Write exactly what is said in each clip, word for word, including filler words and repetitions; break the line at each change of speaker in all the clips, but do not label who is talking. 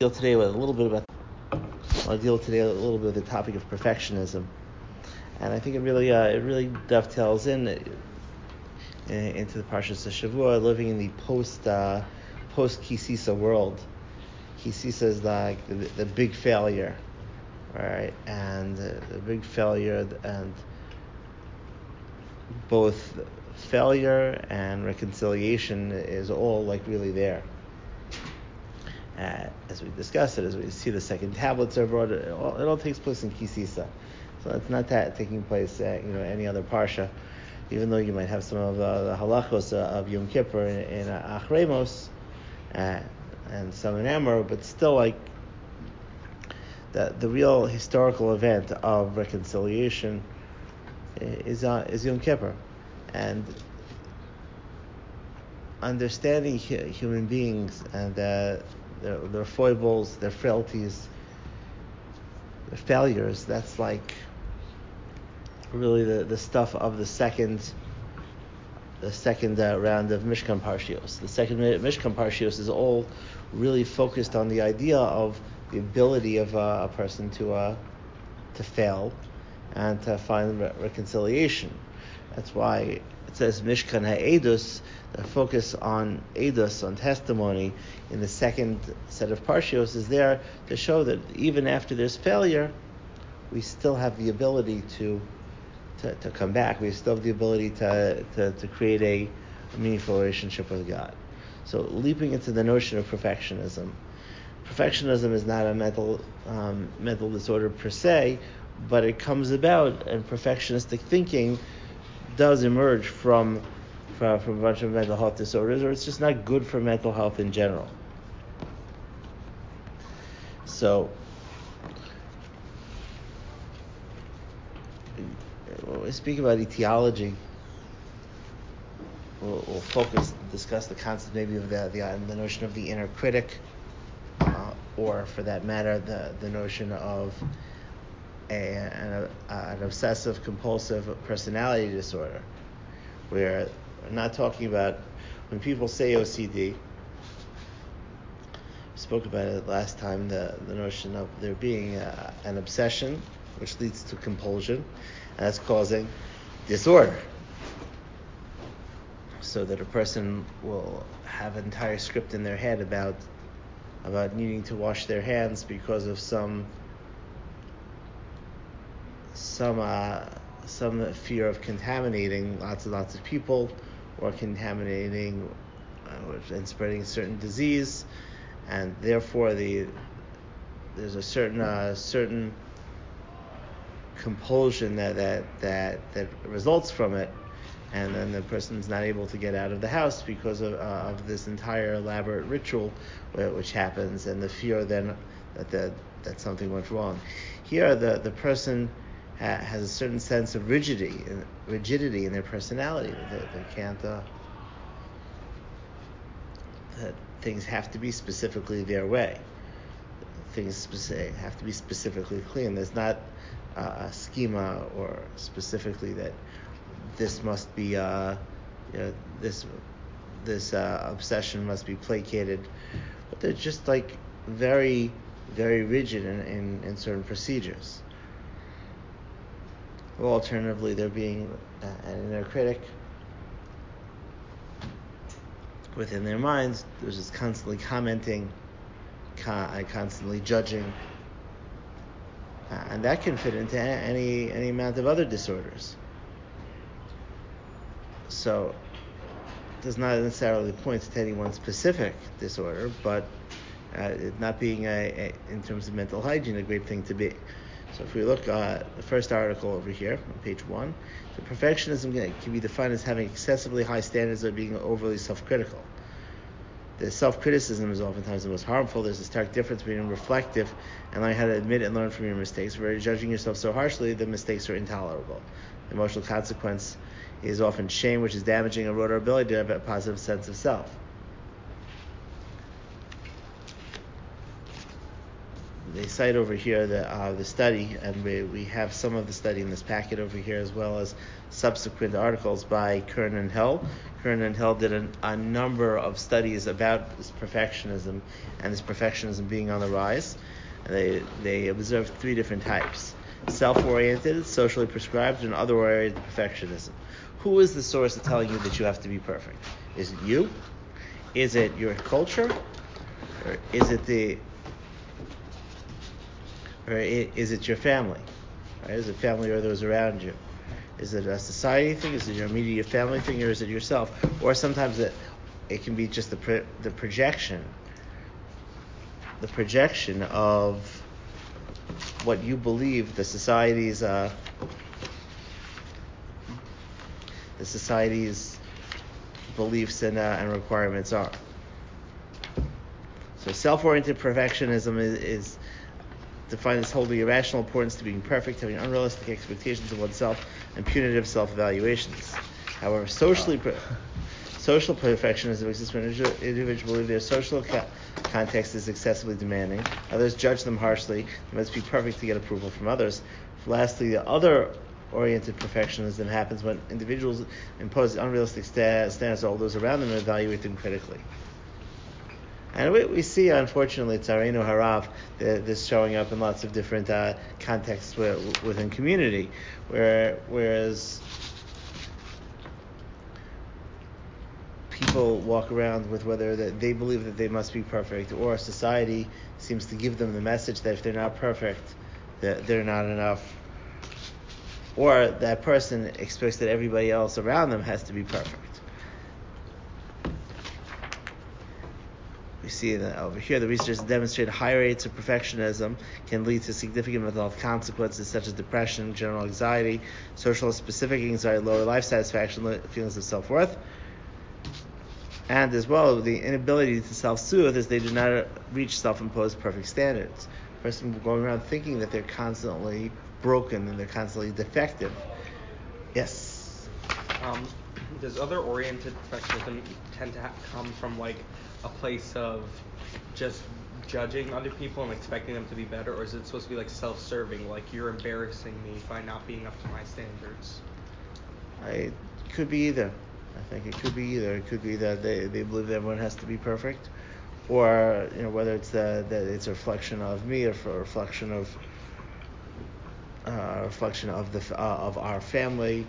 deal today with a little bit about. I'll deal today a little bit with the topic of perfectionism, and I think it really, uh, it really dovetails in, in into the Parshas Shavua, living in the post, uh, post Kisisa world. Kisisa is like the, the big failure, right? And uh, the big failure, and both failure and reconciliation is all like really there. Uh, as we discussed it, as we see the second tablets are brought, it all, it all takes place in Kisisa. So it's not that taking place at, you know, any other parsha, even though you might have some of uh, the halachos uh, of Yom Kippur in, in uh, Achremos uh, and some in Amor, but still, like the the real historical event of reconciliation is uh, is Yom Kippur, and understanding hu- human beings and uh, their, their foibles, their frailties, their failures. That's like really the, the stuff of the second the second uh, round of Mishkan Parshios. The second Mishkan Parshios is all really focused on the idea of the ability of uh, a person to uh, to fail and to find re- reconciliation. That's why it says Mishkan HaEdus, the focus on Edus, on testimony, in the second set of Parshios is there to show that even after there's failure, we still have the ability to to, to come back. We still have the ability to, to, to create a, a meaningful relationship with God. So leaping into the notion of perfectionism. Perfectionism is not a mental um, mental disorder per se, but it comes about, and perfectionistic thinking does emerge from, from from a bunch of mental health disorders, or it's just not good for mental health in general. So when we speak about etiology, we'll, we'll focus, discuss the concept maybe of the the, the notion of the inner critic, uh, or for that matter, the the notion of a, an, a, an obsessive compulsive personality disorder, where we're not talking about when people say O C D. We spoke about it last time, the, the notion of there being a, an obsession which leads to compulsion, and that's causing disorder. So that a person will have an entire script in their head about about needing to wash their hands because of some some uh, some fear of contaminating lots and lots of people, or contaminating uh, and spreading a certain disease, and therefore the there's a certain uh, certain compulsion that, that that that results from it, and then the person's not able to get out of the house because of, uh, of this entire elaborate ritual which happens, and the fear then that the, that something went wrong. Here, the the person ha- has a certain sense of rigidity, rigidity in their personality. They, they can't. Uh, that things have to be specifically their way. Things specific, have to be specifically clean. There's not uh, a schema or specifically that this must be, uh, you know, this this uh, obsession must be placated. But they're just like very, very rigid in, in, in certain procedures. Or alternatively, they're being uh, an inner critic within their minds. They're just constantly commenting, con- constantly judging, uh, and that can fit into any any amount of other disorders. So it does not necessarily point to any one specific disorder, but uh, it not being, a, a, in terms of mental hygiene, a great thing to be. So if we look at uh, the first article over here on page one, so perfectionism can be defined as having excessively high standards or being overly self-critical. The self-criticism is oftentimes the most harmful. There's a stark difference between reflective and learning how to admit and learn from your mistakes, where you're judging yourself so harshly that mistakes are intolerable. The emotional consequence is often shame, which is damaging and erodes our ability to have a positive sense of self. they cite over here the uh, the study, and we, we have some of the study in this packet over here, as well as subsequent articles by Kern and Hill. Kern and Hill did an, a number of studies about this perfectionism and this perfectionism being on the rise. And they they observed three different types: self-oriented, socially prescribed, and other-oriented perfectionism. Who is the source of telling you that you have to be perfect? Is it you? Is it your culture? Or is it the or is it your family? Right? Is it family or those around you? Is it a society thing? Is it your immediate family thing, or is it yourself? Or sometimes it it can be just the pro, the projection, the projection of what you believe the society's uh, the society's beliefs and uh, and requirements are. So self-oriented perfectionism is, is defined as holding irrational importance to being perfect, having unrealistic expectations of oneself, and punitive self-evaluations. However, socially pre- social perfectionism exists when individuals believe their social ca- context is excessively demanding. Others judge them harshly. They must be perfect to get approval from others. Lastly, the other-oriented perfectionism happens when individuals impose unrealistic sta- standards on all those around them and evaluate them critically. And we, we see, unfortunately, Tzarenu Harav, this showing up in lots of different uh, contexts within community, where whereas people walk around with whether that they believe that they must be perfect, or society seems to give them the message that if they're not perfect, that they're not enough, or that person expects that everybody else around them has to be perfect. We see that over here, the research demonstrated high rates of perfectionism can lead to significant mental health consequences such as depression, general anxiety, social specific anxiety, lower life satisfaction, feelings of self-worth, and as well the inability to self-soothe as they do not reach self-imposed perfect standards. A person going around thinking that they're constantly broken and they're constantly defective. Yes?
Um, does other-oriented perfectionism tend to ha- come from like a place of just judging other people and expecting them to be better, or is it supposed to be like self-serving, like you're embarrassing me by not being up to my standards?
It could be either. I think it could be either. It could be that they, they believe that everyone has to be perfect, or you know whether it's the, that it's a reflection of me or a reflection of uh, a reflection of the uh, of our family,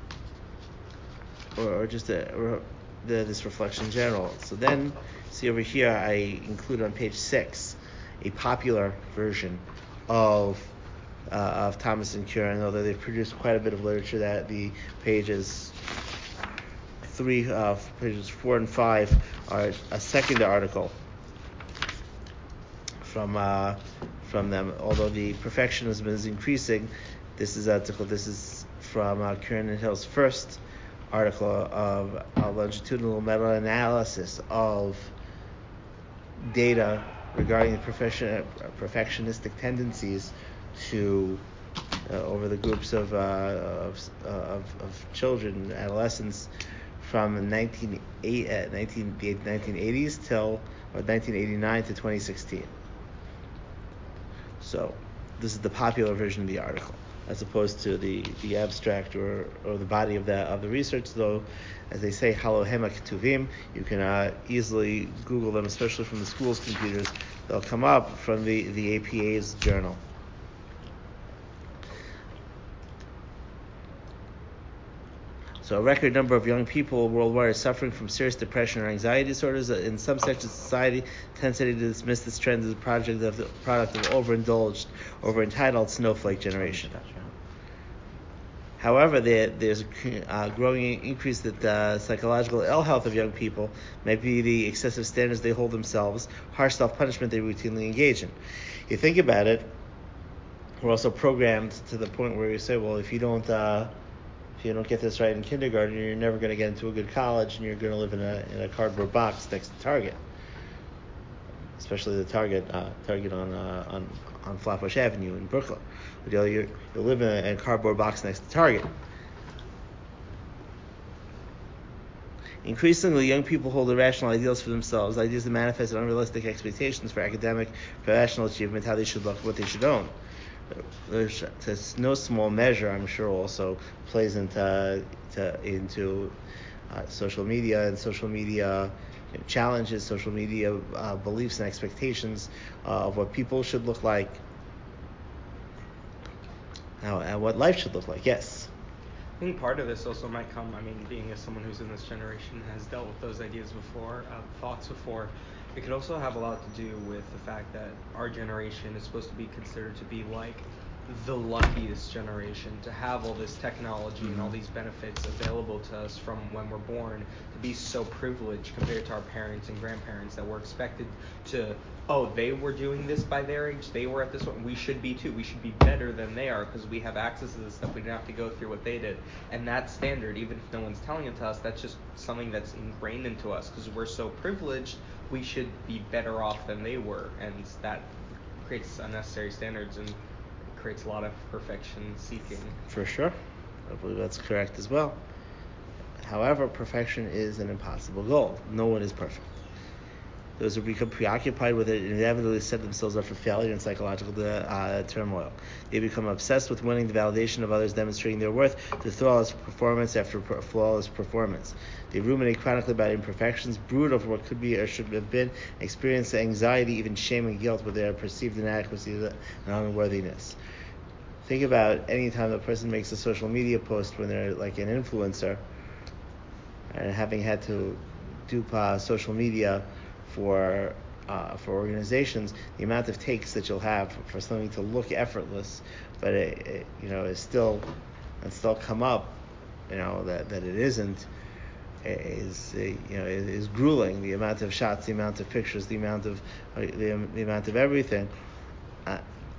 or, or just a, or the, this reflection in general. So then, see over here, I include on page six a popular version of uh, of Thomas and Curran, although they've produced quite a bit of literature. That the pages three, uh, pages four and five are a second article from uh, from them. Although the perfectionism is increasing, this is article. This is from uh, Curran and Hill's first article of a longitudinal meta-analysis of data regarding the perfection, perfectionistic tendencies to uh, over the groups of, uh, of, uh, of of children, adolescents, from the nineteen eighties till or nineteen eighty-nine to twenty sixteen. So this is the popular version of the article, as opposed to the, the abstract or, or the body of the of the research. Though, as they say, Halohema Ketuvim, you can uh, easily Google them, especially from the school's computers. They'll come up from the, the A P A's journal. So a record number of young people worldwide are suffering from serious depression or anxiety disorders. In some sections of society, tendency to dismiss this trend as a project of the product of overindulged, over-entitled snowflake generation. However, there, there's a uh, growing increase that the psychological ill health of young people may be the excessive standards they hold themselves, harsh self-punishment they routinely engage in. You think about it, we're also programmed to the point where we say, well, if you don't... Uh, If you don't get this right in kindergarten, you're never going to get into a good college, and you're going to live in a in a cardboard box next to Target, especially the Target uh, Target on uh, on on Flatbush Avenue in Brooklyn. You know, you you live in a, in a cardboard box next to Target. Increasingly, young people hold irrational ideals for themselves, ideas that manifest in unrealistic expectations for academic, professional achievement, how they should look, what they should own. There's, there's no small measure, I'm sure, also plays into to, into uh, social media and social media you know, challenges, social media uh, beliefs and expectations uh, of what people should look like, how, and what life should look like. Yes.
I think part of this also might come, I mean, being as someone who's in this generation has dealt with those ideas before, uh, thoughts before, it could also have a lot to do with the fact that our generation is supposed to be considered to be like the luckiest generation, to have all this technology mm-hmm. and all these benefits available to us from when we're born, to be so privileged compared to our parents and grandparents that we're expected to, oh, they were doing this by their age, they were at this one, we should be too, we should be better than they are because we have access to this stuff, we didn't have to go through what they did. And that standard, even if no one's telling it to us, that's just something that's ingrained into us because we're so privileged, we should be better off than they were, and that creates unnecessary standards and creates a lot of perfection seeking.
For sure. I believe that's correct as well. However, perfection is an impossible goal. No one is perfect. Those who become preoccupied with it inevitably set themselves up for failure and psychological uh, turmoil. They become obsessed with winning the validation of others, demonstrating their worth through flawless performance after flawless performance. They ruminate chronically about imperfections, brood over what could be or should have been, experience anxiety, even shame and guilt with their perceived inadequacy and unworthiness. Think about any time a person makes a social media post when they're like an influencer and having had to do uh, social media for uh, for organizations, the amount of takes that you'll have for something to look effortless, but it, it you know is still and still come up, you know that, that it isn't, is you know is grueling. The amount of shots, the amount of pictures, the amount of uh, the, the amount of everything. Uh,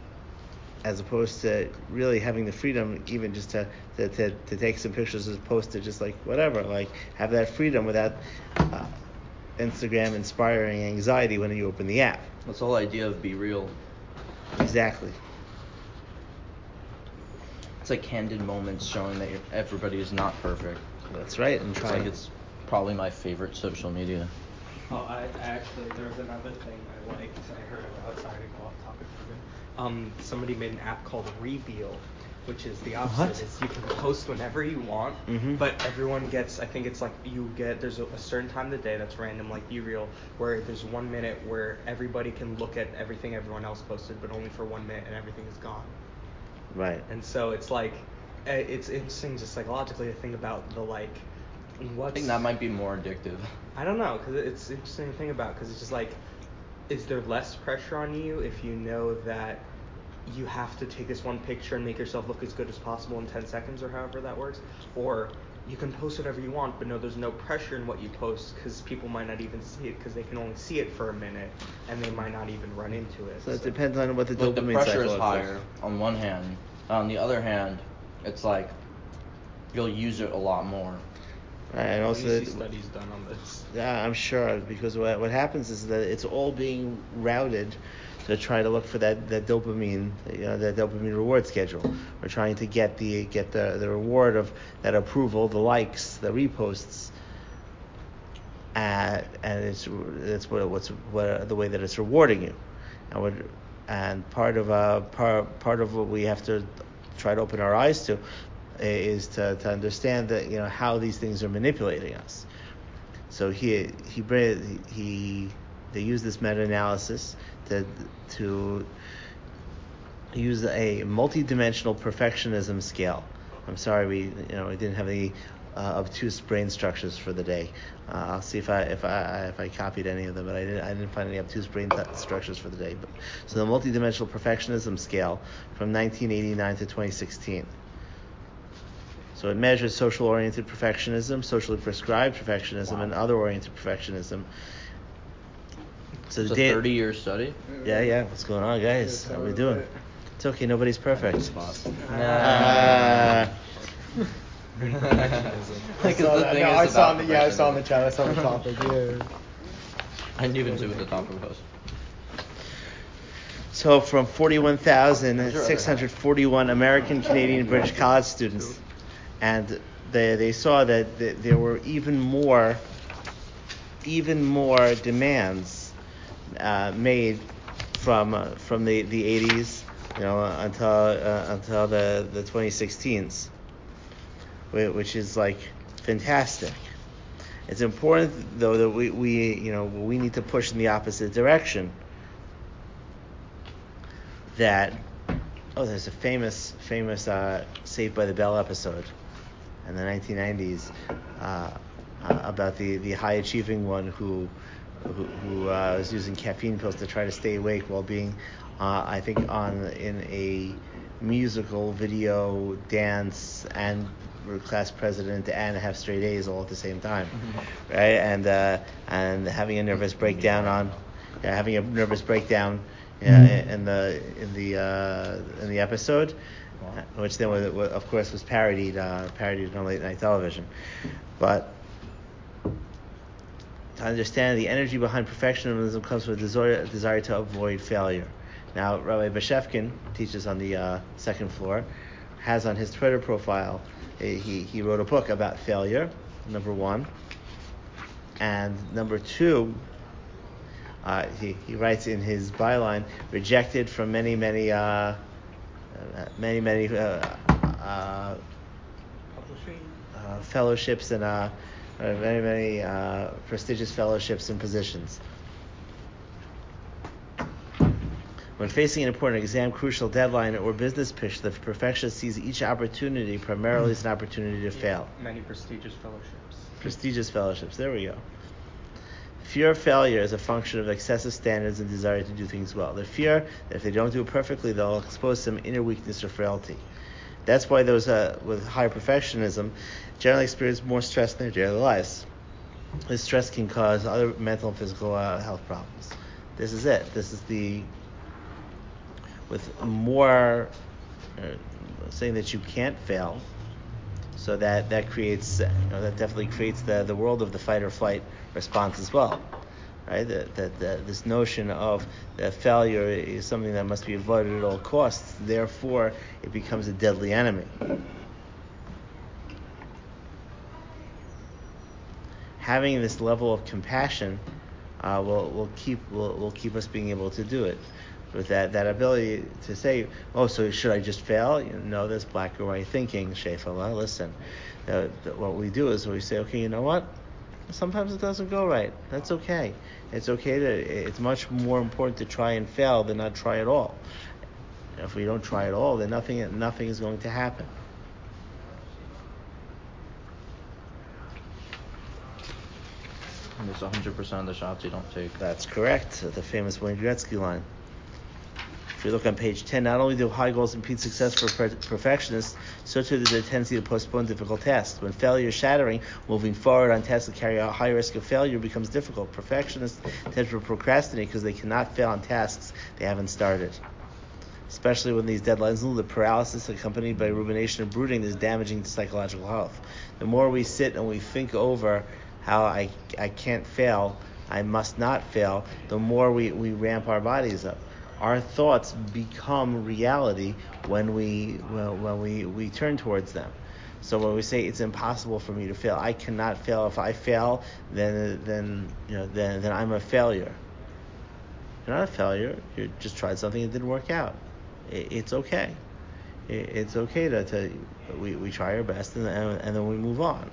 as opposed to really having the freedom even just to, to, to, to take some pictures as opposed to just like whatever, like have that freedom without uh, Instagram inspiring anxiety when you open the app.
That's the whole idea of be real.
Exactly.
It's like candid moments showing that everybody is not perfect.
That's right. And
it's
trying.
like it's probably my favorite social media.
Oh, I, I actually, there's another thing I liked. I heard about, sorry to go off topic for a bit. Um, somebody made an app called Reveal, which is the opposite.
What?
Is you can post whenever you want,
mm-hmm.
but everyone gets, I think it's like you get, there's a, a certain time of the day that's random, like Be Real, where there's one minute where everybody can look at everything everyone else posted, but only for one minute and everything is gone.
Right.
And so it's like, it's interesting just psychologically to think about the like, what's...
I think that might be more addictive.
I don't know, because it's interesting to think about, because it's just like, is there less pressure on you if you know that you have to take this one picture and make yourself look as good as possible in ten seconds or however that works? Or you can post whatever you want, but no, there's no pressure in what you post because people might not even see it because they can only see it for a minute and they might not even run into it.
So, so. It depends on what the
but
dopamine
the pressure
cycle
is higher on one hand. On the other hand, it's like you'll use it a lot more.
Right, and also
you see studies done on this.
Yeah, I'm sure, because what what happens is that it's all being routed to try to look for that, that dopamine, you know, that dopamine reward schedule. We're trying to get the get the, the reward of that approval, the likes, the reposts, uh, and it's it's what what's what the way that it's rewarding you, and what and part of uh part part of what we have to try to open our eyes to is to, to understand that you know how these things are manipulating us. So he he he they use this meta-analysis to to use a multi-dimensional perfectionism scale. I'm sorry we you know we didn't have any uh, obtuse brain structures for the day. Uh, I'll see if I if I if I copied any of them, but I didn't I didn't find any obtuse brain t- structures for the day. But so the multi-dimensional perfectionism scale from nineteen eighty-nine to twenty sixteen. So it measures social-oriented perfectionism, socially prescribed perfectionism, wow. and other-oriented perfectionism.
So it's a data, thirty-year study?
Yeah, yeah. What's going on, guys? How are we doing? It's okay. Nobody's perfect.
Nah.
I saw that. No, I saw the, yeah, I saw in the chat. I saw the topic. Yeah.
I didn't even see what the topic was.
So from forty-one thousand six hundred forty-one American, Canadian, British college students, and they they saw that there were even more even more demands uh, made from uh, from the, the eighties, you know, until uh, until the, the twenty sixteens, which is like fantastic. It's important though that we, we you know we need to push in the opposite direction. That oh, there's a famous famous uh, Saved by the Bell episode in the nineteen nineties uh, uh, about the, the high achieving one who who, who uh, was using caffeine pills to try to stay awake while being, uh, I think, on in a musical, video, dance, and class president, and have straight A's all at the same time, mm-hmm. right? And uh, and having a nervous breakdown on, yeah, having a nervous breakdown, yeah, mm-hmm. in the in the uh, in the episode, wow. Which then, was, of course, was parodied uh, parodied on late night television, but. To understand the energy behind perfectionism comes from a desire, desire to avoid failure. Now, Rabbi Bashevkin teaches on the uh, second floor, has on his Twitter profile, he, he wrote a book about failure, number one. And number two, uh, he, he writes in his byline, rejected from many, many, uh, uh, many, many uh, uh, uh, fellowships and uh, Uh, many, many uh, prestigious fellowships and positions. When facing an important exam, crucial deadline, or business pitch, the perfectionist sees each opportunity primarily as an opportunity to fail.
Many prestigious fellowships.
Prestigious fellowships. There we go. Fear of failure is a function of excessive standards and desire to do things well. The fear that if they don't do it perfectly, they'll expose some inner weakness or frailty. That's why those uh, with high perfectionism generally experience more stress in their daily lives. This stress can cause other mental and physical uh, health problems. This is it. This is the, with more uh, saying that you can't fail, so that that creates, you know, that definitely creates the, the world of the fight or flight response as well. Right, that, that, that this notion of that failure is something that must be avoided at all costs. Therefore, it becomes a deadly enemy. Having this level of compassion uh, will will keep will, will keep us being able to do it. With that, that ability to say, oh, so should I just fail? You know, this black or white thinking, Shefala. Listen, uh, what we do is we say, okay, you know what? Sometimes it doesn't go right. That's okay. It's okay to. It's much more important to try and fail than not try at all. If we don't try at all, then nothing nothing is going to happen.
And there's one hundred percent of the shots you don't take.
That's correct. The famous Wayne Gretzky line. If you look on page ten, not only do high goals impede success for per- perfectionists, so too there's a tendency to postpone difficult tasks. When failure is shattering, moving forward on tasks that carry a high risk of failure becomes difficult. Perfectionists tend to procrastinate because they cannot fail on tasks they haven't started. Especially when these deadlines loom, the paralysis accompanied by rumination and brooding is damaging to psychological health. The more we sit and we think over how I, I can't fail, I must not fail, the more we, we ramp our bodies up. Our thoughts become reality when we when, when we, we turn towards them. So when we say it's impossible for me to fail, I cannot fail. If I fail, then then you know then then I'm a failure. You're not a failure. You just tried something and it didn't work out. It, it's okay. It, it's okay to, to we, we try our best and, and and then we move on.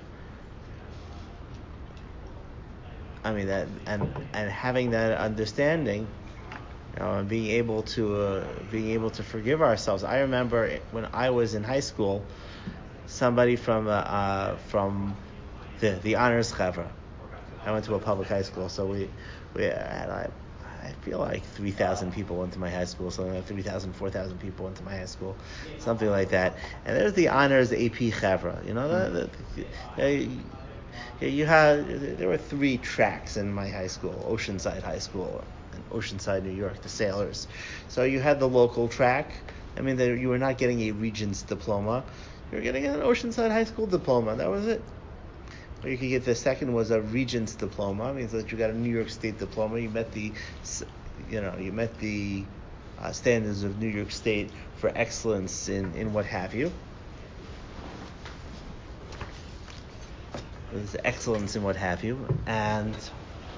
I mean that and and having that understanding. You know, and being able to uh, being able to forgive ourselves. I remember when I was in high school, somebody from uh, uh, from the the honors chevra. I went to a public high school, so we we had I, I feel like three thousand people went to my high school, something like three thousand, four thousand people went to my high school, something like that. And there's the honors A P chevra. You know, the, the, the, the, you had there were three tracks in my high school, Oceanside High School. In Oceanside, New York, the Sailors. So you had the local track. I mean, the, you were not getting a Regents diploma. You were getting an Oceanside High School diploma. That was it. Or you could get the second was a Regents diploma. It means that you got a New York State diploma. You met the, you know, you met the uh, standards of New York State for excellence in, in what have you. There's excellence in what have you, and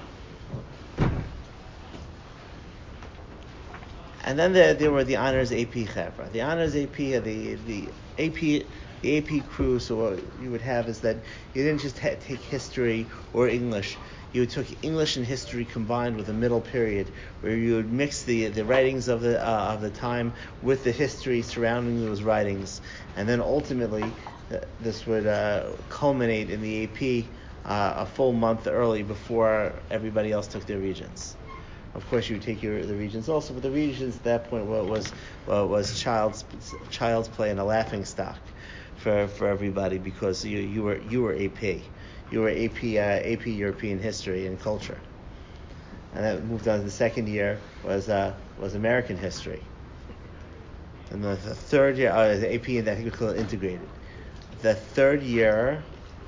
And then there, there were the honors A P Chevra. The honors A P, the the A P, the A P crew. So what you would have is that you didn't just ha- take history or English. You took English and history combined with a middle period, where you would mix the the writings of the uh, of the time with the history surrounding those writings, and then ultimately uh, this would uh, culminate in the A P uh, a full month early before everybody else took their regions. Of course, you would take your the regions also, but the regions at that point was well, was child's child's play and a laughing stock for, for everybody, because you you were you were A P, you were A P uh, A P European history and culture, and that moved on to the second year was uh, was American history, and the, the third year uh, the A P, and I think we call it integrated. The third year.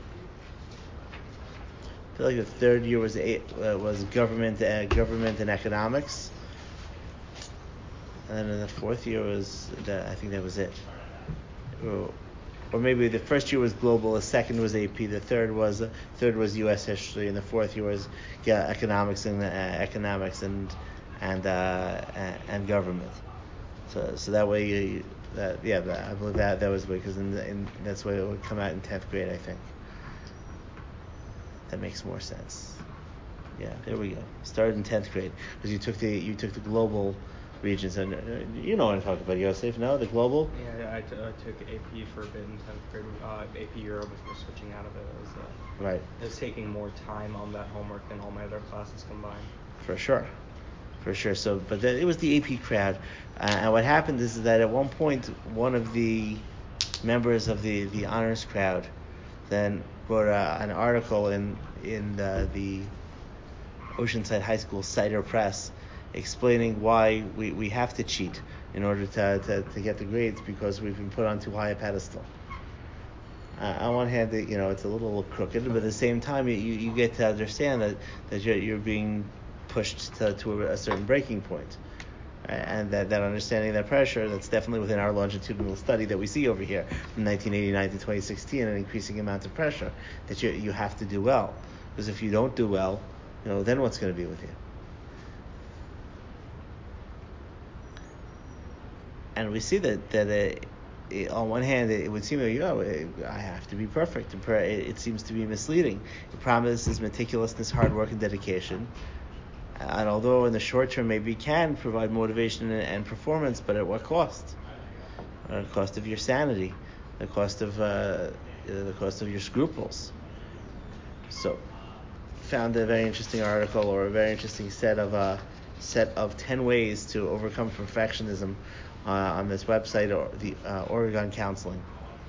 I feel like the third year was a, uh, was government uh, government and economics, and then the fourth year was the, I think that was it, or, or maybe the first year was global, the second was A P, the third was uh, third was U S history, and the fourth year was yeah, economics and uh, economics and and uh, and government. So so that way you, that yeah I believe that that was the way, because in, in that's why it would come out in tenth grade, I think. That makes more sense. Yeah, there we go. Started in tenth grade, because you took the you took the global regions, and uh, you know what I'm talking about, Yosef. No, the global.
Yeah, I, t- I took A P for a bit in tenth grade. Uh, A P Euro before switching out of it. I was, uh,
right.
I was taking more time on that homework than all my other classes combined.
For sure, for sure. So, but the, it was the A P crowd, uh, and what happened is that at one point, one of the members of the, the honors crowd then wrote uh, an article in in the, the Oceanside High School Cider Press, explaining why we, we have to cheat in order to, to, to get the grades, because we've been put on too high a pedestal. Uh, on one hand, you know, it's a little crooked, but at the same time, you, you get to understand that, that you're, you're being pushed to, to a, a certain breaking point. And that, that understanding that pressure, that's definitely within our longitudinal study that we see over here from nineteen eighty-nine to twenty sixteen, an increasing amount of pressure that you you have to do well, because if you don't do well, you know, then what's going to be with you? And we see that that it, it, on one hand, it, it would seem like, you know, it, I have to be perfect. It, it seems to be misleading. It promises meticulousness, hard work, and dedication. And although in the short term maybe can provide motivation and, and performance, but at what cost? At the cost of your sanity, the cost of uh, the cost of your scruples. So, found a very interesting article, or a very interesting set of uh, set of ten ways to overcome perfectionism uh, on this website, or the uh, Oregon Counseling.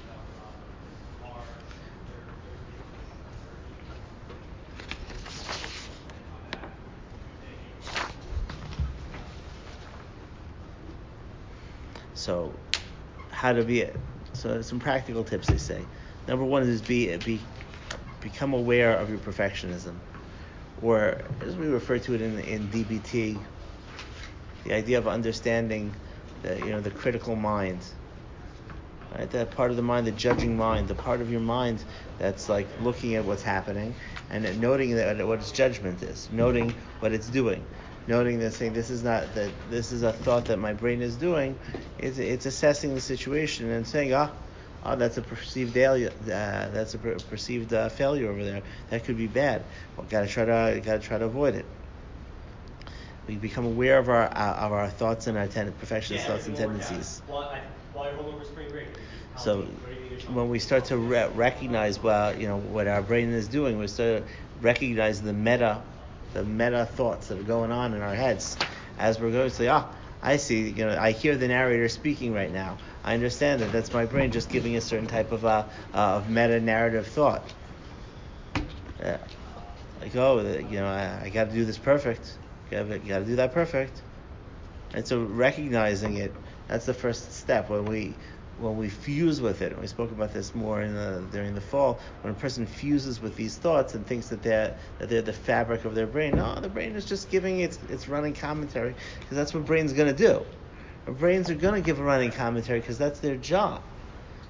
So, how to be it? So, some practical tips they say. Number one is be be become aware of your perfectionism, or as we refer to it in in D B T, the idea of understanding the you know the critical mind. Right, that part of the mind, the judging mind, the part of your mind that's like looking at what's happening and noting that what its judgment is, noting what it's doing. Noting that, saying this is not that this is a thought that my brain is doing, it's, it's assessing the situation and saying, ah, oh, that's a perceived failure. Uh, that's a per- perceived uh, failure over there. That could be bad. Well, gotta try to gotta try to avoid it. We become aware of our uh, of our thoughts and our ten- perfectionist yeah, thoughts and tendencies.
While you're home over spring break,
so when we start to re- recognize, well, you know, what our brain is doing, we start to recognize the meta. the meta thoughts that are going on in our heads as we're going to say, ah, I see, you know, I hear the narrator speaking right now. I understand that that's my brain just giving a certain type of uh, uh of meta narrative thought. Uh, like, oh, you know, I, I got to do this perfect. You got to do that perfect. And so recognizing it, that's the first step. When we when we fuse with it, and we spoke about this more in the, during the fall, when a person fuses with these thoughts and thinks that they're that they're the fabric of their brain, no, the brain is just giving its its running commentary, because that's what brain's going to do. Our brains are going to give a running commentary because that's their job.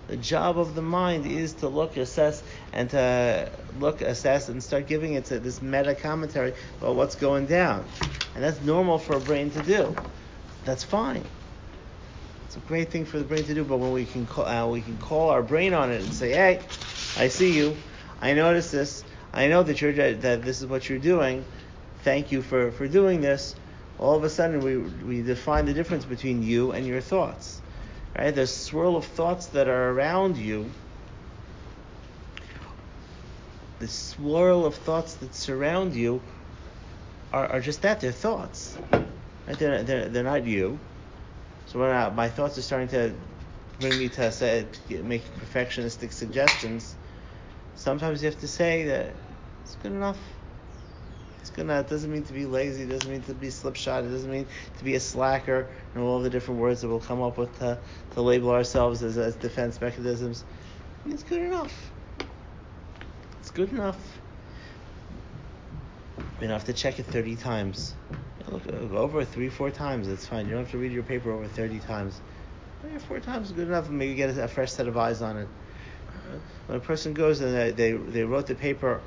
The job of the mind is to look, assess, and to look, assess, and start giving it to this meta commentary about what's going down. And that's normal for a brain to do. That's fine. It's a great thing for the brain to do, but when we can call, uh, we can call our brain on it and say, hey, I see you. I notice this. I know that you're that this is what you're doing. Thank you for, for doing this. All of a sudden, we we define the difference between you and your thoughts. Right? The swirl of thoughts that are around you, the swirl of thoughts that surround you, are, are just that. They're thoughts. Right? They're they're they're not you. So when I, my thoughts are starting to bring me to say, make perfectionistic suggestions, sometimes you have to say that it's good enough. It's good enough. It doesn't mean to be lazy. It doesn't mean to be slipshod. It doesn't mean to be a slacker. And all the different words that we'll come up with to, to label ourselves as, as defense mechanisms. I mean, it's good enough. It's good enough. You don't have to check it thirty times. Look, go over it three, four times. It's fine. You don't have to read your paper over thirty times. Three or four times is good enough, and maybe get a, a fresh set of eyes on it. When a person goes and they they, they wrote the paper,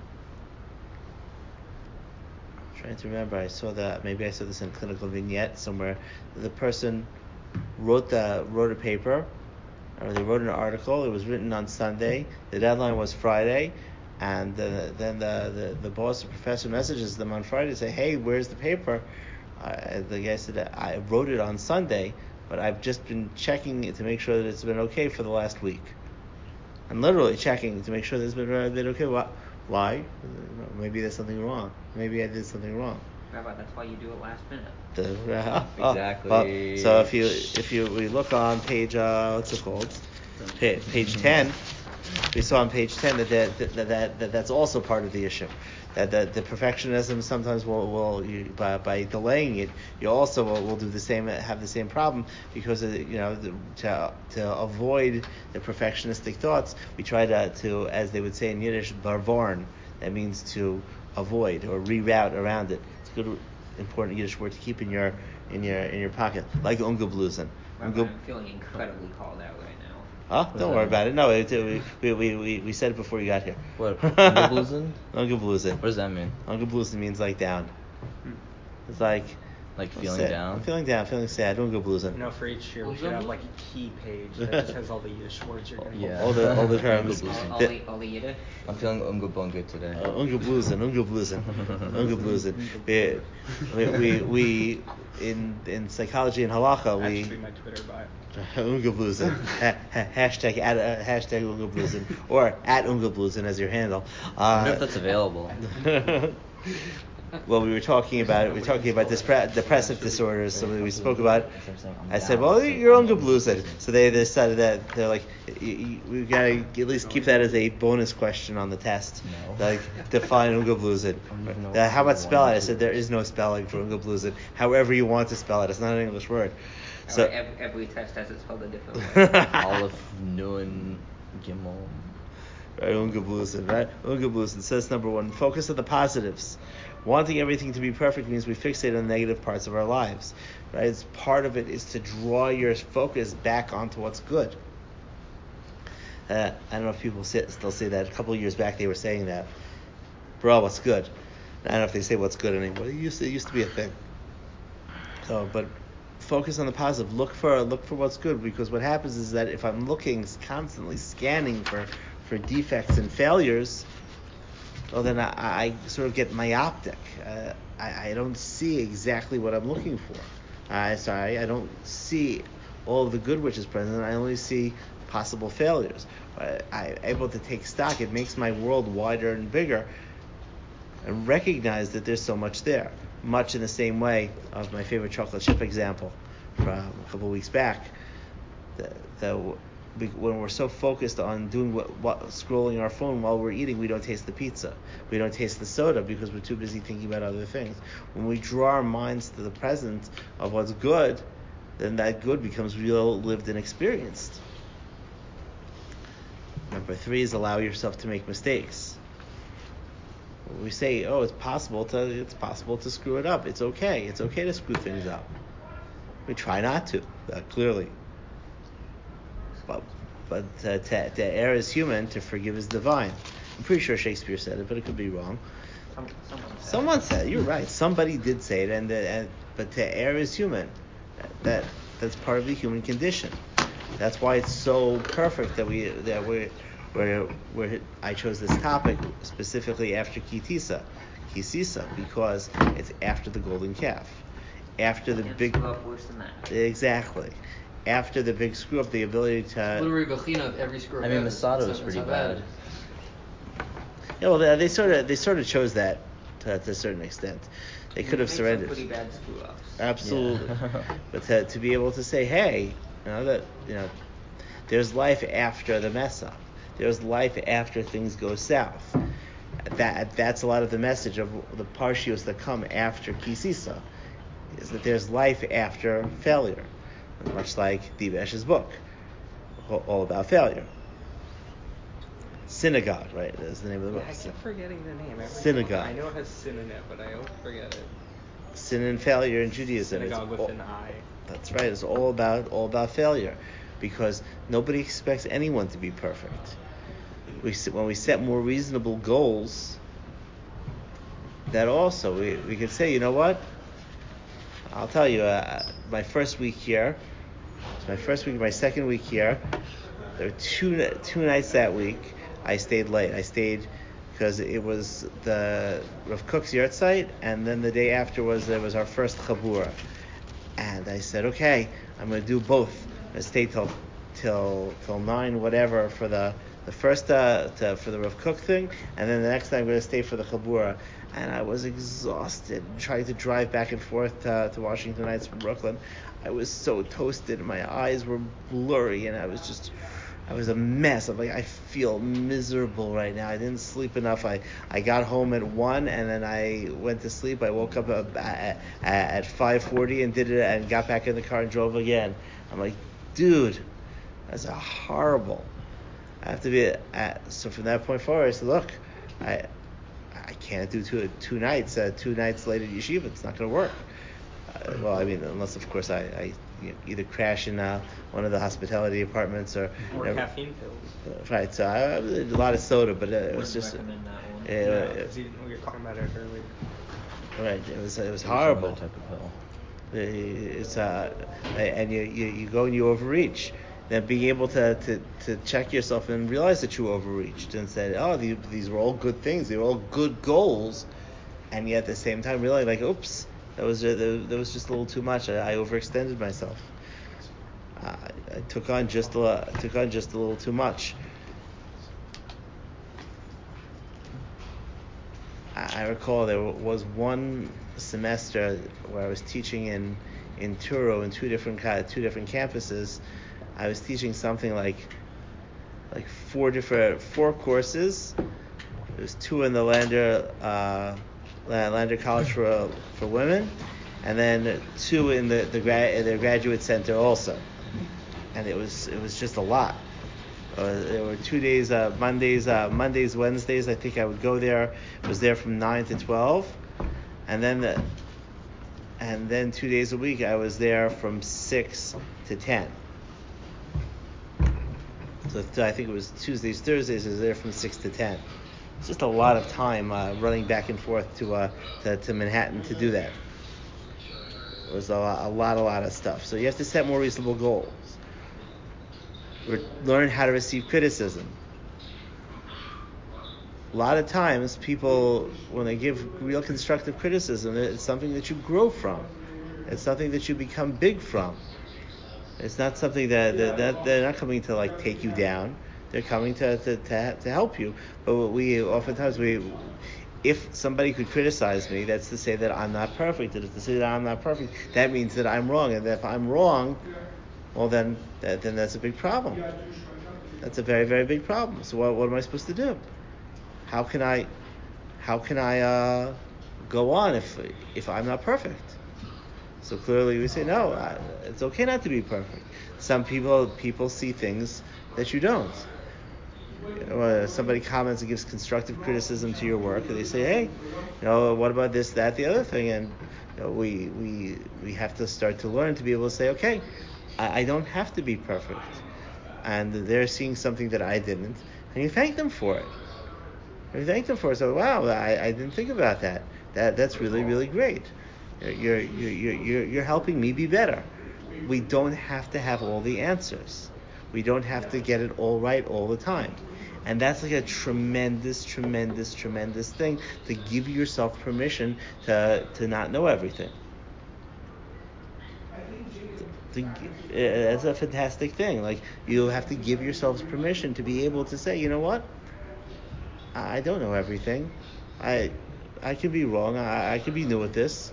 I'm trying to remember, I saw that maybe I saw this in Clinical Vignette somewhere. The person wrote the wrote a paper, or they wrote an article. It was written on Sunday. The deadline was Friday. And the, then the, the, the boss, the professor, messages them on Friday and say, hey, where's the paper? Uh, the guy said, I wrote it on Sunday, but I've just been checking it to make sure that it's been okay for the last week. I'm literally checking to make sure that it's been, uh, been okay. Why? Why? Maybe there's something wrong. Maybe I did something wrong.
Rabbi, that's why you do it last minute.
The, uh,
exactly.
Oh, oh. So if you if you we look on page, uh, what's it called? Pa- page ten. We saw on page ten that that, that, that, that that's also part of the issue. That the, the perfectionism sometimes will, will you, by, by delaying it, you also will, will do the same, have the same problem because of, you know the, to to avoid the perfectionistic thoughts, we try to, to as they would say in Yiddish, barvorn. That means to avoid or reroute around it. It's a good, important Yiddish word to keep in your in your in your pocket, like ungeblusen.
Rabbi, I'm feeling incredibly called out right now.
Huh? Don't worry about it. No, it, it, we, we, we, we said it before you got here.
What? Ungeblusen?
Ungeblusen.
What does that mean?
Ungeblusen means like down. It's like...
Like feeling
sad.
down?
I'm feeling down, feeling sad. Ungeblusen.
You know, for each year we should have like a key page that just has all the Yiddish words you're going to
Yeah.
All the, all the terms.
All, all, the, all the Yiddish?
I'm feeling ungebunga today.
Uh, ungeblusen, ungeblusen, ungeblusen. We, we, we, in, in psychology and halacha,
That
we...
should be my Twitter bio.
Ungeblusen. ha, ha, hashtag at uh, hashtag Ungeblusen or at Ungeblusen as your handle. Uh,
I wonder if that's available.
Well, we were talking about it. We were talking about dispre- depressive disorders. So we spoke about. I said, "Well, you're Ungeblusen." So they decided that they're like, we gotta at least keep that as a bonus question on the test.
No.
Like define Ungeblusen. Uh, how about spell it? I said there is no spelling for Ungeblusen. However you want to spell it, it's not an English word.
So
So
every, every test has it spelled a different way.
Aleph, Nun, Gimel.
Right, Ungeblusen, right? Ungeblusen says number one, focus on the positives. Wanting everything to be perfect means we fixate on the negative parts of our lives, right? It's part of it is to draw your focus back onto what's good. Uh, I don't know if people say, still say that. A couple of years back they were saying that. Bro, what's good? I don't know if they say what's good anymore. It used to, it used to be a thing. So, but focus on the positive. Look for look for what's good, because what happens is that if I'm looking, constantly scanning for, for defects and failures, well, then I, I sort of get myopic. Uh, I, I don't see exactly what I'm looking for. I uh, sorry, I don't see all of the good which is present. I only see possible failures. Uh, I'm able to take stock. It makes my world wider and bigger, and recognize that there's so much there. Much in the same way of my favorite chocolate chip example from a couple of weeks back. The, the when we're so focused on doing what, what scrolling our phone while we're eating, we don't taste the pizza, we don't taste the soda because we're too busy thinking about other things. When we draw our minds to the present of what's good, then that good becomes real, lived, and experienced. Number three is allow yourself to make mistakes. When we say, oh, it's possible to it's possible to screw it up. It's okay. It's okay to screw things up. We try not to, uh, clearly. But but uh, to, to err is human, to forgive is divine. I'm pretty sure Shakespeare said it, but it could be wrong.
Some, someone said
Someone said it. You're right. Somebody did say it, and, and but to err is human. That that's part of the human condition. That's why it's so perfect that we that we where where I chose this topic specifically after Kitisa, Kisisa, because it's after the golden calf, after the
Can't
big.
screw up worse than that.
Exactly. After the big screw up, the ability to.
Literally, Bechina of every screw up.
I mean,
ever.
Masada
That's
was
how-
pretty
that's how
bad.
Yeah, well, they, they sort of they sort of chose that to, to a certain extent. They could have
Make
surrendered.
Some pretty bad screw ups.
Absolutely.
Yeah.
But to, to be able to say, hey, you know that you know, there's life after the mess up. There's life after things go south. That that's a lot of the message of the parshios that come after Kisisa, is that there's life after failure, much like Dibesh's book, all about failure. Synagogue, right? That's the name of the book.
I keep forgetting the name. Every
Synagogue.
I know it has sin in it, but I always forget it.
Sin and failure in Judaism.
Synagogue
It's
with
all-
an I.
That's right. It's all about all about failure, because nobody expects anyone to be perfect. We s- when we set more reasonable goals, that also we we could say, you know what? I'll tell you, uh, my first week here, it's my first week, my second week here. There were two two nights that week. I stayed late. I stayed because it was the Rav Kook's yard site, and then the day after was it was our first chabura. And I said, okay, I'm going to do both. I'm going to stay till till till nine, whatever, for the the first uh, to, for the Rav Kook thing, and then the next time I'm going to stay for the chabura. And I was exhausted trying to drive back and forth to, to Washington Heights from Brooklyn. I was so toasted. My eyes were blurry, and I was just. I was a mess. I'm like, I feel miserable right now. I didn't sleep enough. I, I got home at one, and then I went to sleep. I woke up at, at, at five forty and did it, and got back in the car and drove again. I'm like, dude, that's a horrible. I have to be at, so from that point forward, I said, look, I I can't do two two nights. Uh, two nights late at yeshiva. It's not going to work. Uh, well, I mean, unless of course I, I you know, either crash in uh, one of the hospitality apartments or.
Or
never,
caffeine pills.
uh, right. So I, I did a lot of soda, but uh, it was
Wouldn't
just.
recommend that one.
Uh,
Yeah,
uh,
'cause you- we were talking about it earlier.
right. It was it was
Some
horrible.
type of pill.
It's uh, and you, you you go and you overreach. Then being able to, to, to check yourself and realize that you overreached and said, oh, these, these were all good things. They were all good goals. And yet at the same time realizing, like, oops, that was just, that was just a little too much. I, I overextended myself. I, I took on just a took on just a little too much. I, I recall there was one semester where I was teaching in in Truro in two different two different campuses. I was teaching something like like four different four courses. There's two in the Lander uh, Lander College for for women, and then two in the the, gra- the graduate center also. And it was it was just a lot. Uh, there were two days, uh, Mondays, uh, Mondays, Wednesdays. I think I would go there. Was there from nine to twelve, and then the, and then two days a week I was there from six to ten. So I think it was Tuesdays, Thursdays. I was there from six to ten. It's just a lot of time uh, running back and forth to, uh, to to Manhattan to do that. It was a lot, a lot, a lot of stuff. So you have to set more reasonable goals. Re- learn how to receive criticism. A lot of times, people, when they give real constructive criticism, it's something that you grow from. It's something that you become big from. It's not something that, that, that they're not coming to like take you down. They're coming to, to, to, to help you. But what we oftentimes we, if somebody could criticize me, that's to say that I'm not perfect. And if to say that I'm not perfect, that means that I'm wrong. And if I'm wrong, well then, that, then that's a big problem. That's a very, very big problem. So what, what am I supposed to do? How can I, how can I uh, go on if if I'm not perfect? So clearly we say, no, I, it's okay not to be perfect. Some people people see things that you don't. You know, uh, somebody comments and gives constructive criticism to your work, and they say, hey, you know, what about this, that, the other thing? And you know, we we we have to start to learn to be able to say, okay, I, I don't have to be perfect. and they're seeing something that I didn't, and you thank them for it. You thank them for it. So wow, I, I didn't think about that. That that's really really great. You're you're you're you're you're helping me be better. We don't have to have all the answers. We don't have to get it all right all the time. And that's like a tremendous, tremendous, tremendous thing, to give yourself permission to to not know everything. To, to, it's a fantastic thing. Like, you have to give yourselves permission to be able to say, you know what? I don't know everything. I I could be wrong. I, I could be new at this.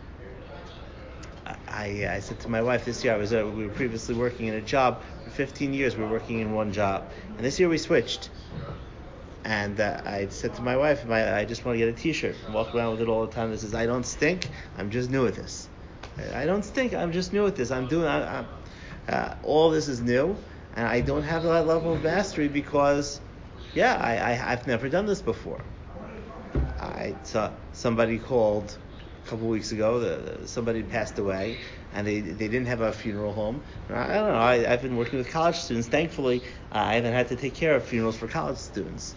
I, I said to my wife this year, I was uh, we were previously working in a job for fifteen years. We were working in one job, and this year we switched. And uh, I said to my wife, my, I just want to get a T-shirt and walk around with it all the time that says, "I don't stink. I'm just new at this. I don't stink. I'm just new at this. I'm doing. I, I'm, uh, all this is new, and I don't have that level of mastery because, yeah, I, I I've never done this before." I saw somebody called a couple weeks ago. The, somebody passed away, and they they didn't have a funeral home. I don't know. I, I've been working with college students. Thankfully, uh, I haven't had to take care of funerals for college students.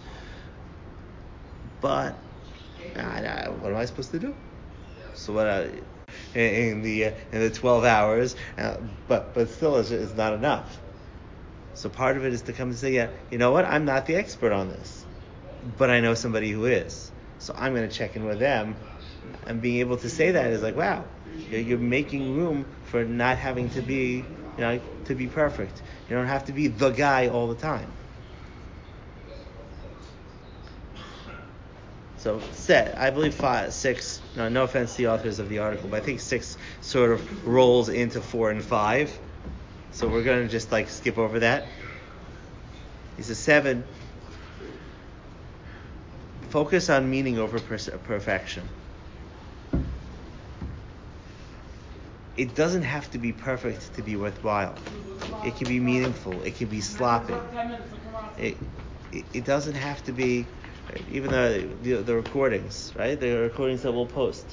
But I, I, what am I supposed to do? So what? I, in, in the uh, in the twelve hours, uh, but but still, it's, it's not enough. So part of it is to come and say, yeah, you know what? I'm not the expert on this, but I know somebody who is. So I'm going to check in with them, and being able to say that is like, wow, you're making room for not having to be, you know, to be perfect. You don't have to be the guy all the time. So set, I believe five, six. No, no offense to the authors of the article, but I think six sort of rolls into four and five. So we're going to just like skip over that. He says seven. Focus on meaning over per- perfection. It doesn't have to be perfect to be worthwhile. It can be meaningful. It can be sloppy. It it, it doesn't have to be, even the, the the recordings, right? The recordings that we'll post.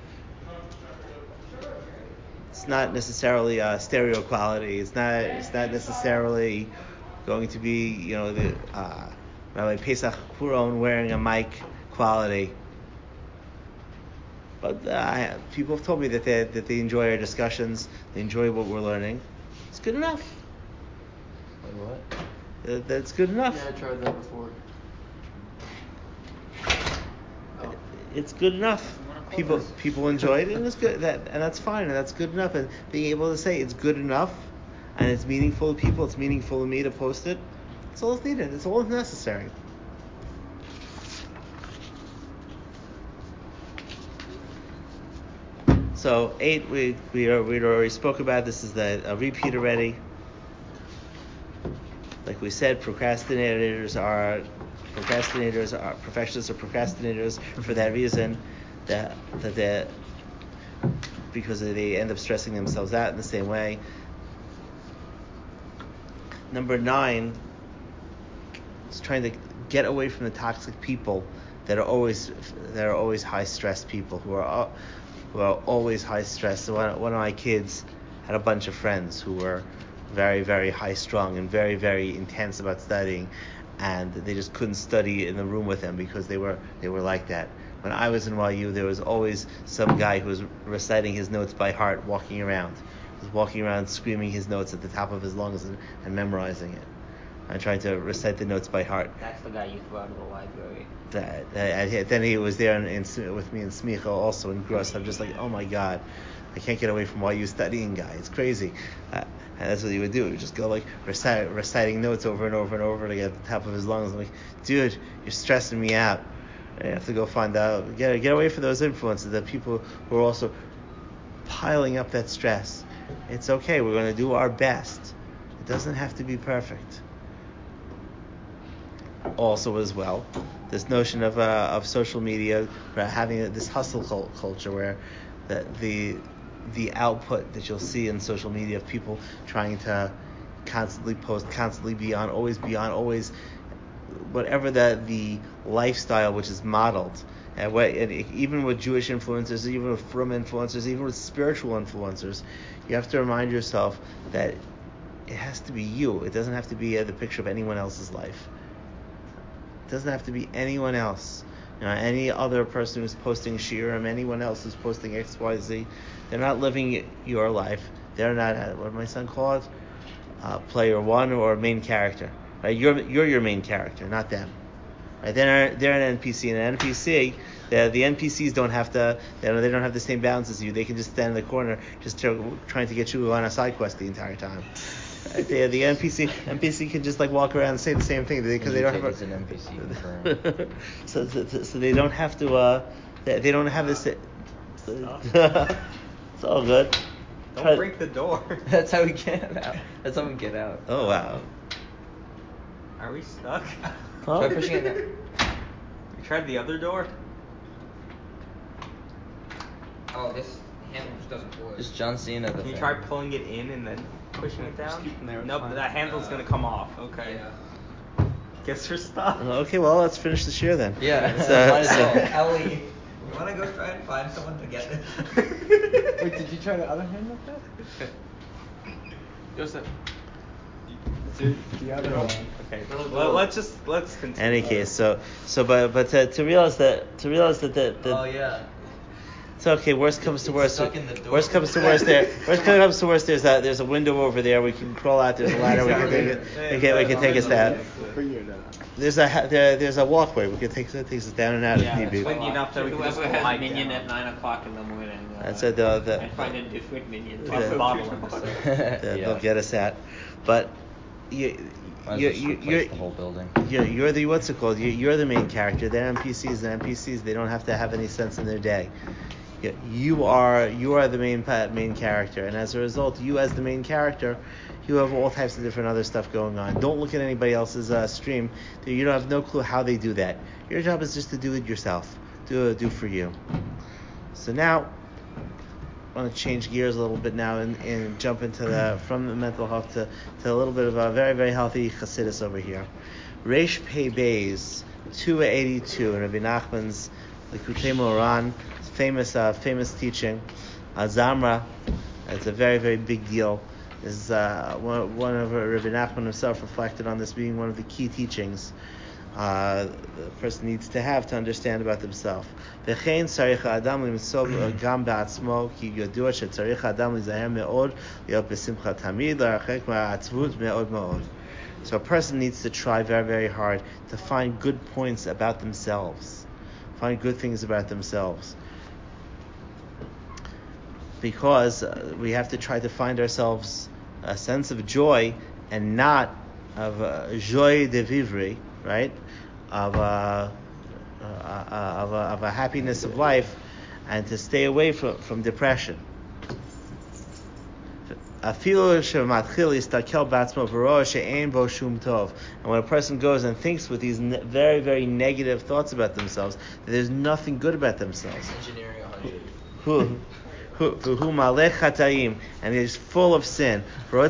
It's not necessarily uh, stereo quality. It's not. It's not necessarily going to be, you know, the uh, Rabbi Pesach Kuron wearing a mic quality. But uh, people have told me that they that they enjoy our discussions. They enjoy what we're learning. It's good enough.
Wait, what?
Uh, that's good enough.
Yeah, I tried that before.
Oh. It's good enough. People people enjoy it, and it's good. That and that's fine, and that's good enough. And being able to say it's good enough, and it's meaningful to people, it's meaningful to me to post it. That's all that's needed. It's all that's necessary. So eight, we we are, we already spoke about. This is the a repeat already. Like we said, procrastinators are procrastinators are perfectionists are procrastinators for that reason, that that they because they end up stressing themselves out in the same way. Number nine is trying to get away from the toxic people that are always that are always high stress people who are who are always high stress. So one, one of my kids had a bunch of friends who were very, very high strung and very, very intense about studying, and they just couldn't study in the room with them because they were they were like that. When I was in Y U, there was always some guy who was reciting his notes by heart, walking around, he was walking around screaming his notes at the top of his lungs and, and memorizing it. I'm trying to recite the notes by heart.
That's the guy you threw out of the library.
That, uh, then he was there in, in, with me in Smicha, also in Gross. I'm just like, oh my God, I can't get away from Y U studying guy. It's crazy. Uh, and that's what he would do. He would just go like recite, reciting notes over and over and over to get at the top of his lungs. I'm like, dude, you're stressing me out. I have to go find out. Get get away from those influences, the people who are also piling up that stress. It's okay. We're going to do our best. It doesn't have to be perfect. Also, as well, this notion of uh, of social media, having this hustle culture where the, the the output that you'll see in social media of people trying to constantly post, constantly be on, always be on, always whatever the the lifestyle which is modeled, and, what, and even with Jewish influencers, even with frum influencers, even with spiritual influencers, you have to remind yourself that it has to be you. It doesn't have to be uh, the picture of anyone else's life. It doesn't have to be anyone else. You know, any other person who's posting shiurim, anyone else who's posting X, Y, Z, they're not living your life. They're not, uh, what did my son call it? Uh, player one or main character. Right? You're you're your main character, not them. Right? They're they're an N P C, and an N P C, the the N P Cs don't have to. They don't, they don't have the same bounds as you. They can just stand in the corner, just to, trying to get you on a side quest the entire time. Right? The the N P C N P C can just like walk around and say the same thing because they don't have. A,
an N P C confirmed.
so, so so they don't have to. Uh, they, they don't have this. It's all good.
Don't
Try,
break the door.
That's how we get out. That's how we get out.
Oh wow.
Are we stuck?
Huh?
Try pushing it down.
You tried the other door?
Oh, this handle just doesn't work.
Just John Cena. The
Can you
thing.
try pulling it in and then pushing it down?
keep it there, it's
Nope,
fine.
that handle's
Uh,
gonna come off. Okay.
Yeah.
Guess we're stuck.
Okay, well let's finish this year then.
Yeah.
So,
Might as well.
Ellie, you wanna go try and find someone to get this?
Wait, did you try the other hand like that? Joseph. The, the other one.
Okay. Well, let's just let's continue.
any case, so so but but to, to realize that to realize that the, the
Oh yeah.
it's okay. Worst comes
It's
to worst.
stuck in the door.
Worst comes to worst. There. Worst comes to worst. There's a there's a window over there. We can crawl out. There's a ladder. We can take it. We can we can take us down.
Figured it out.
There's a ha- there, there's a walkway. We can take that takes us down and out
Yeah,
if need
it's
be.
windy enough that we can just
Whoever has
glide
a minion
down.
at nine o'clock in the morning. Uh,
That's it. The the,
and find a different minion.
the-
Plus
the-
bottle episode.
the-
Yeah.
they'll get us out. But you
Might as
you
well just
you
replace
you're,
the whole building.
you're you're the what's it called? You, you're the main character. They're N P Cs. The N P Cs they don't have to have any sense in their day. You, you are you are the main pa- main character, and as a result, you as the main character, you have all types of different other stuff going on. Don't look at anybody else's uh, stream. You don't have no clue how they do that. Your job is just to do it yourself. Do it, do for you. So now, I want to change gears a little bit now and, and jump into the from the mental health to, to a little bit of a very very healthy Chassidus over here. Reish Pei Beis two eighty-two in Rabbi Nachman's Likutei Moharan, famous uh, famous teaching. Azamra, it's a very very big deal. Is uh, one, one of Rabbi Nachman himself reflected on this being one of the key teachings uh, the person needs to have to understand about themselves. V'chein tzarich ha'adam limtzov gam ba'atzmo ki yodua shetzarich ha'adam lizaher me'od liot b'simcha tamid l'archek ma'atzvut me'od me'od. So a person needs to try very very hard to find good points about themselves, find good things about themselves. Because uh, we have to try to find ourselves a sense of joy and not of uh, joie de vivre, right? Of, uh, uh, uh, of, a, of a happiness of life, and to stay away from, from depression. And when a person goes and thinks with these ne- very, very negative thoughts about themselves, that there's nothing good about themselves.
Engineering one hundred.
Who? Who malech chataim, and is full of sin. And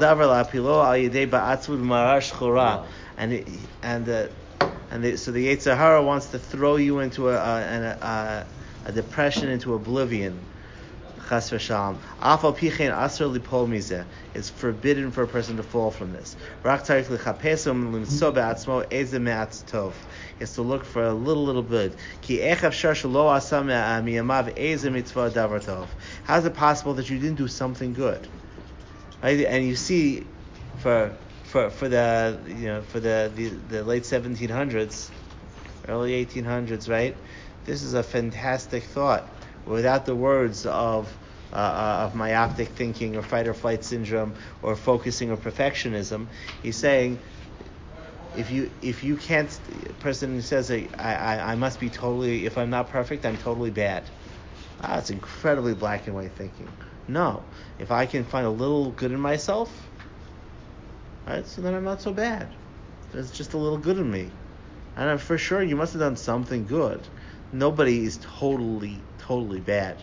it, and the and the, so the Yetzer Hara wants to throw you into a a, a, a depression, into oblivion. Chas v'shalom. Afal pichein asr lipol mizeh. It's forbidden for a person to fall from this. Rak tzarich l'chapesum l'mtso be'atzmo eze me'atz tov. Is to look for a little, little good. Ki echav shar shelo asa miyamav eze mitzvah davar tov. How is it possible that you didn't do something good? Right? And you see, for for for the you know for the the, the late seventeen hundreds, early eighteen hundreds, right? This is a fantastic thought. Without the words of uh, uh, of myopic thinking or fight or flight syndrome or focusing or perfectionism, he's saying, if you if you can't, a person who says, I, I, I must be totally, if I'm not perfect, I'm totally bad. Ah, that's incredibly black and white thinking. No, if I can find a little good in myself, right, so then I'm not so bad. There's just a little good in me. And I'm for sure you must have done something good. Nobody is totally, totally bad.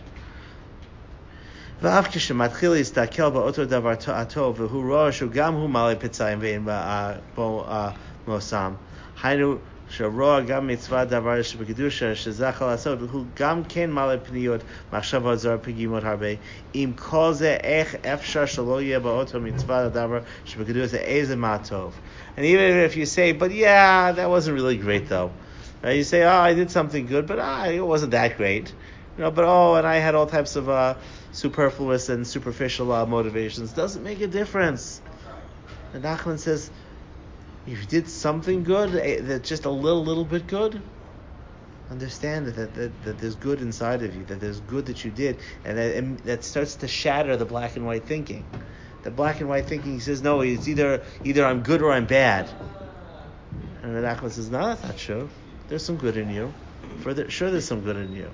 ואף כשמתחיל להסתכל באותו דבר הטוב, והוא רואה שהוא גם הוא מלא פצעים ואין בו מוסם, היינו שרואה גם מצווה דבר שבקדושה שזכה לעשות הוא גם כן מעלה פניות מחשבה זרה פגימות הרבה עם כל זה איך אפשר שלא יהיה באותו מצווה דבר שבקדושה איזה מה טוב. And even if you say, but yeah, that wasn't really great though. Right? You say, oh, I did something good, but ah, it wasn't that great. You know, but oh, and I had all types of uh, superfluous and superficial uh, motivations. Doesn't make a difference. And Nachman says, if you did something good, that's just a little, little bit good, understand that, that that there's good inside of you, that there's good that you did, and that, and that starts to shatter the black and white thinking. The black and white thinking, he says, no, it's either either I'm good or I'm bad. And Nachman says, no, that's not true. There's some good in you. Further, sure, there's some good in you.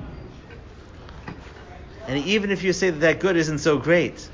And even if you say that that good isn't so great,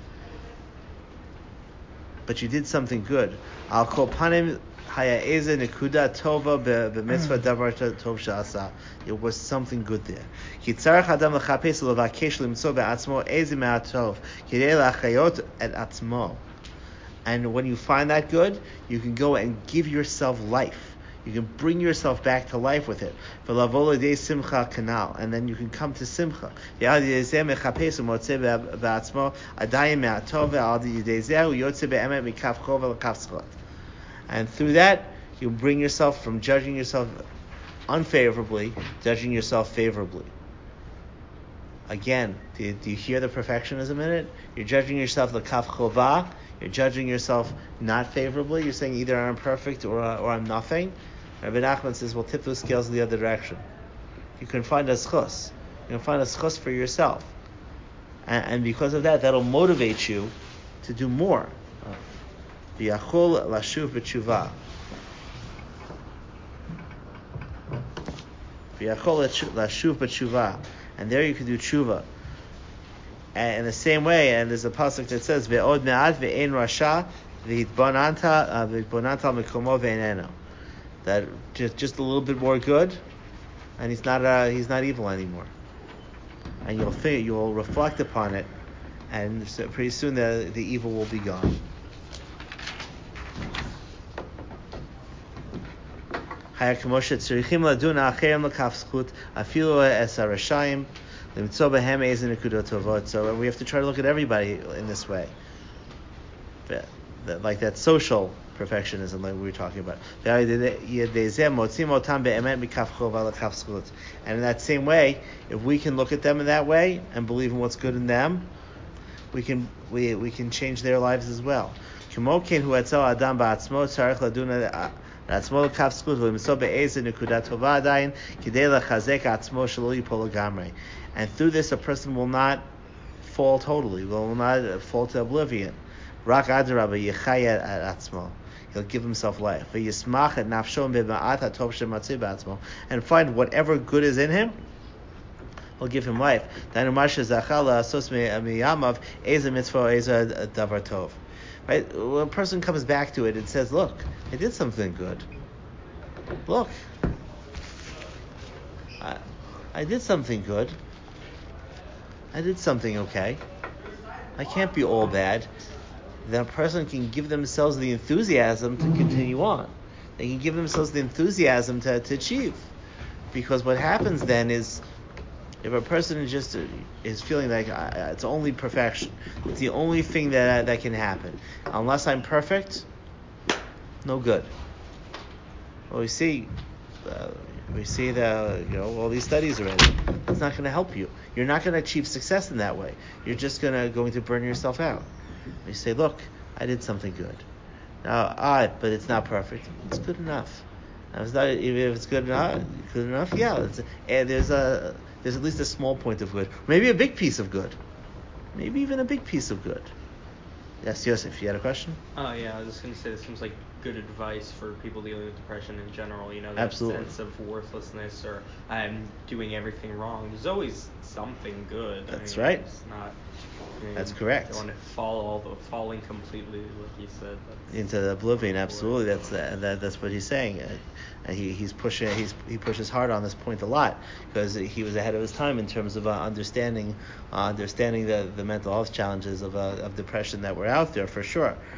but you did something good. Al kol panim haya eze nekuda tova b'mitzvah davar tov she'asa. It was something good there. Ki tzarech adam l'chapes l'vakesh limtzo be'atzmo eze me'atov kidei lachayot et atzmo. And when you find that good, you can go and give yourself life. You can bring yourself back to life with it. V'lavo l'dei simcha kanal, and then you can come to simcha. Yad yezeh mechapes u'motzeh be'atzmo adayim me'atov ve'al yedei zeh u'yotzeh be'emet mikaf chov ve'lakaf zchot. And through that, you bring yourself from judging yourself unfavorably, judging yourself favorably. Again, do you, do you hear the perfectionism in it? You're judging yourself l'kaf chovah. You're judging yourself not favorably. You're saying either I'm perfect or uh, or I'm nothing. Rabbi Nachman says, well, tip those scales in the other direction. You can find a schus. You can find a schus for yourself. And, and because of that, that'll motivate you to do more. V'yachol lashuv b'tshuva. V'yachol lashuv b'tshuva. And there you can do tshuva. And in the same way, and there's a pasuk that says, "Ve'od me'at ve'ein rasha v'hitbonanta v'hitbonanta mekomo ve'eneno." That just just a little bit more good, and he's not uh, he's not evil anymore. And you'll think, you'll reflect upon it, and so pretty soon the the evil will be gone. So we have to try to look at everybody in this way. Like that social perfectionism like we were talking about. And in that same way, if we can look at them in that way and believe in what's good in them, we can we we can change their lives as well. And through this, a person will not fall totally, will not fall to oblivion. He'll give himself life. And find whatever good is in him, he'll give him life. Right? When a person comes back to it and says, look, I did something good. Look, I, I did something good. I did something okay. I can't be all bad. Then a person can give themselves the enthusiasm to continue on. They can give themselves the enthusiasm to, to achieve. Because what happens then is, if a person is just is feeling like uh, it's only perfection, it's the only thing that that can happen. Unless I'm perfect, no good. Well, we see, uh, we see the you know all these studies already. It's not going to help you. You're not going to achieve success in that way. You're just gonna going to burn yourself out. You say, look, I did something good. Now, I, but it's not perfect. It's good enough. Now, it's not, if it's good enough, good enough, yeah. It's, and there's a there's at least a small point of good, maybe a big piece of good, maybe even a big piece of good. Yes, Yosef, you had a question?
Oh yeah, I was just gonna say this seems like good advice for people dealing with depression in general. You know, that
Absolutely.
sense of worthlessness or I'm doing everything wrong. There's always something good.
That's
I mean,
right.
It's not. I mean,
That's correct.
You don't want to fall all the falling completely, like you said. That's
Into oblivion, absolutely. That's uh, that, that's what he's saying. Uh, and he he's pushing he's he pushes hard on this point a lot because he was ahead of his time in terms of uh, understanding uh, understanding the, the mental health challenges of uh, of depression that were out there for sure.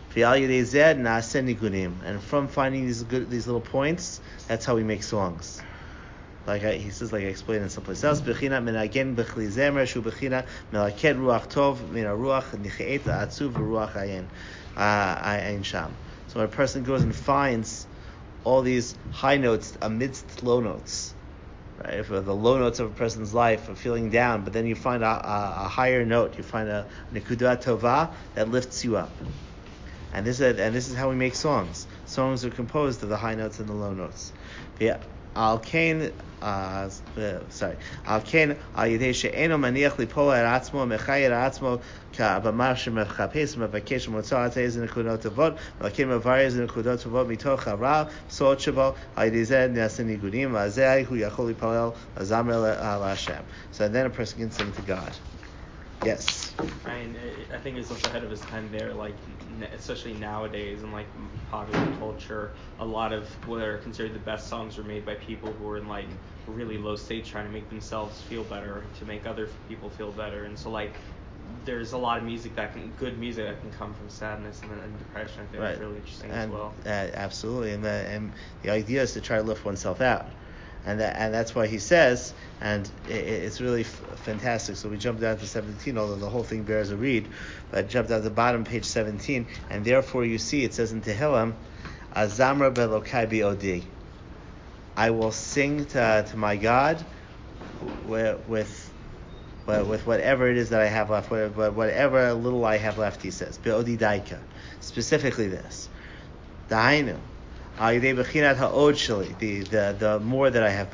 And from finding these good, these little points, that's how we make songs. Like I, he says, like I explained in someplace else, bechina menagen bechli zemer shu bechina melaked ruach tov min ruach nicheet atzuv ruach ayin ayin sham. So when a person goes and finds all these high notes amidst low notes, right? If the low notes of a person's life are feeling down, but then you find a, a, a higher note, you find a nekudat tova that lifts you up. And this is and this is how we make songs. Songs are composed of the high notes and the low notes. Yeah. Al kain, uh, sorry. Al kain al yidei she'eno maniach lipol ar atzmo mechayer atzmo ka b'mar shemechapes mevakesh motzah ateiz nekudot tavot v'lakim avariz nekudot tavot mitoch hara sod shabo al yidei zeh nyasen nigudim v'azeh hu yachol lipalel azamer al Hashem. So then a person can sing to God. Yes.
I mean, I think it's also ahead of his time there, like, especially nowadays in, like, popular culture, a lot of what are considered the best songs are made by people who are in, like, really low states trying to make themselves feel better, to make other people feel better. And so, like, there's a lot of music that can, good music that can come from sadness and, and depression. I think
Right.
that's really interesting
and,
as well.
Uh, absolutely. And the, and the idea is to try to lift oneself out. And that, and that's why he says, and it, it's really f- fantastic. So we jumped down to seventeen, although the whole thing bears a read, but jumped down to the bottom, page seventeen, and therefore you see it says in Tehillim, Azamra belokai bi'odi. I will sing to, to my God with, with with whatever it is that I have left, whatever, whatever little I have left, he says. Bi'odi daika. Specifically this. Dahainu. The, the the more that I have,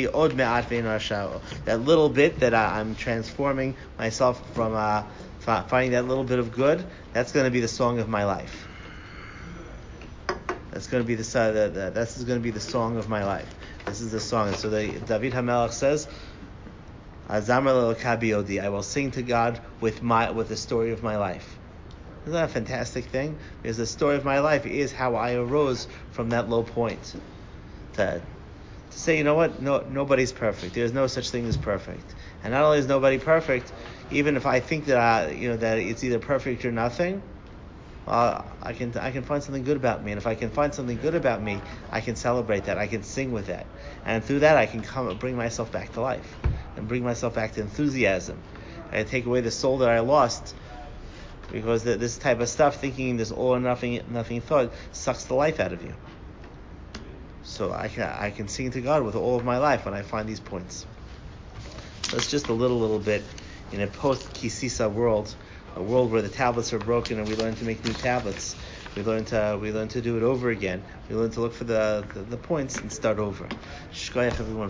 that little bit that I, I'm transforming myself from uh, finding that little bit of good, that's going to be the song of my life. That's going to be the, the, the this is going to be the song of my life. This is the song. And so the, David HaMelech says, I will sing to God with my with the story of my life. Isn't that a fantastic thing? Because the story of my life is how I arose from that low point. To, to say, you know what? No, nobody's perfect. There's no such thing as perfect. And not only is nobody perfect, even if I think that I, you know that it's either perfect or nothing, uh, I can I can find something good about me. And if I can find something good about me, I can celebrate that. I can sing with that. And through that, I can come bring myself back to life and bring myself back to enthusiasm and take away the soul that I lost. Because the, this type of stuff, thinking this all or nothing, nothing thought, sucks the life out of you. So I can I can sing to God with all of my life when I find these points. So it's just a little little bit in a post-Kisisa world, a world where the tablets are broken and we learn to make new tablets. We learn to we learn to do it over again. We learn to look for the the, the points and start over. Shkoyach everyone.